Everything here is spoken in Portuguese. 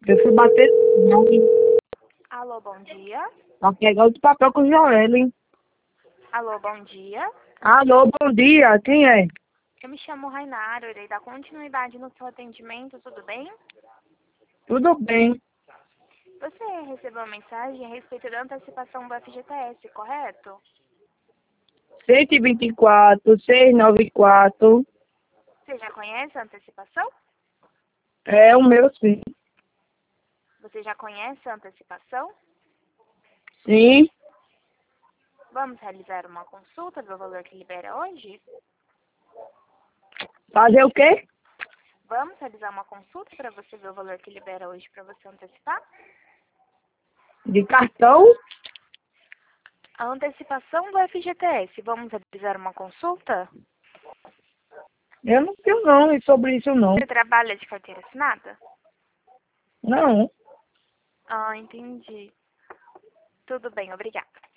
Eu fui bater não, Alô, bom dia. pra pegar outro papel com o Joel, hein? Alô, bom dia. Alô, bom dia, quem é? Eu me chamo Rainara, eu irei dar continuidade no seu atendimento, tudo bem? Tudo bem. Você recebeu uma mensagem a respeito da antecipação do FGTS, correto? 124, 694. Você já conhece a antecipação? É o meu sim. Você já conhece a antecipação? Sim. Vamos realizar uma consulta do valor que libera hoje? Fazer o quê? Vamos realizar uma consulta para você ver o valor que libera hoje para você antecipar? De cartão? A antecipação do FGTS, vamos realizar uma consulta? Eu não tenho não, e sobre isso não. Você trabalha de carteira assinada? Não. Ah, entendi. Tudo bem, obrigada.